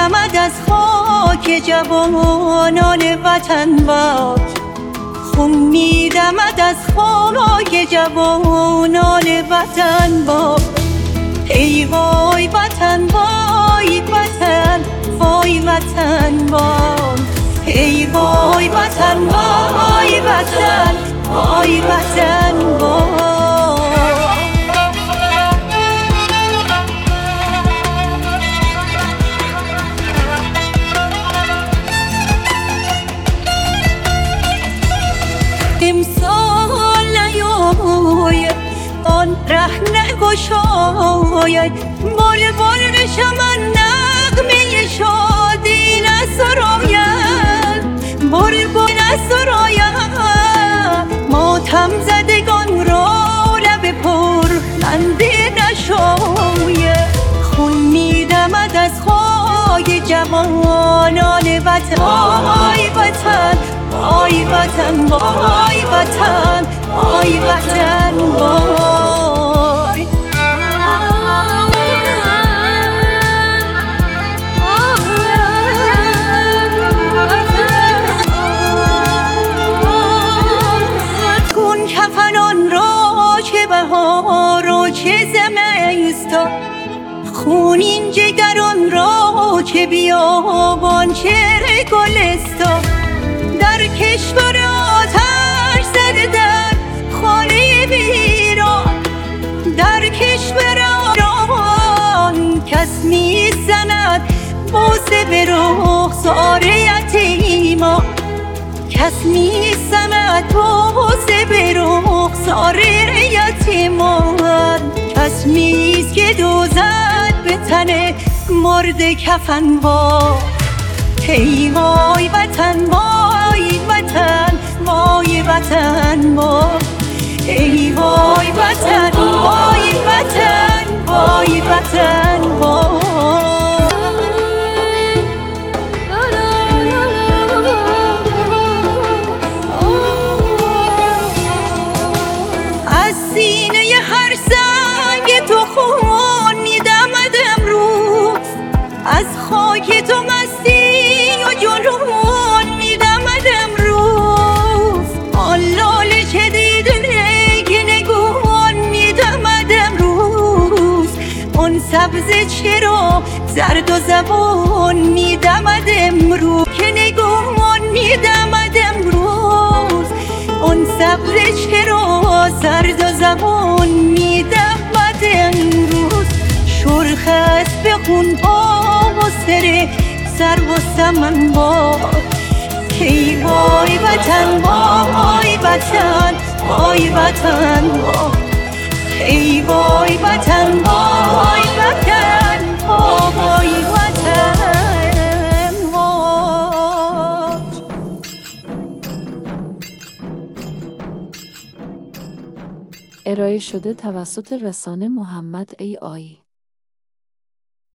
میدمد از خاک جوانان وطن باد، خون میدمد از خاک جوانان وطن باد. ای وای وطن، وای وطن، وای وطن باد. ای وای وطن، وای وطن، وای وطن باد. امسال نیاید آن ره نگشاید، بلبل به چمن نغمه شادی نسراید، بلبل نسراید. ماتم زدگان را لب پر خنده نشاید، خون میدمد از خاک جوانان وطن. وای وطن، وای وطن، وای وطن، وای وطن وای. کن کفنان را چه بهار و چه زمستان، خونین جگران را چه بیابان چه گلستان. در کشور آتش زده در خانه ویران، در کشور آران کس میزند بوسه به رخسار یتیمان، کس میزند بوسه به رخسار یتیمان. کس نیست که دوزد به تن مرد کفن با. ای وای وطن، وای وطن، وای وطن با. ای وای وطن، وای وطن، وای وطن با. از سینه هر سنگ تو خون میدمد امروز، از خاک تو مستی و جنون میدمد امروز. آن لاله چه دیده که نگون میدمد امروز، اون سبزه چرا زرد و زبون میدمد امروز، که نگون میدمد امروز. اون سبزه چرا زرد و زبون میدمد امروز. شرخ است به خون پا و سر سر و سمن باد. ای وای وطن، وای وطن، وای وطن باد. ای وای وطن، وای وطن، وای وطن باد. ارائه شده توسط رسانه محمد ای آی.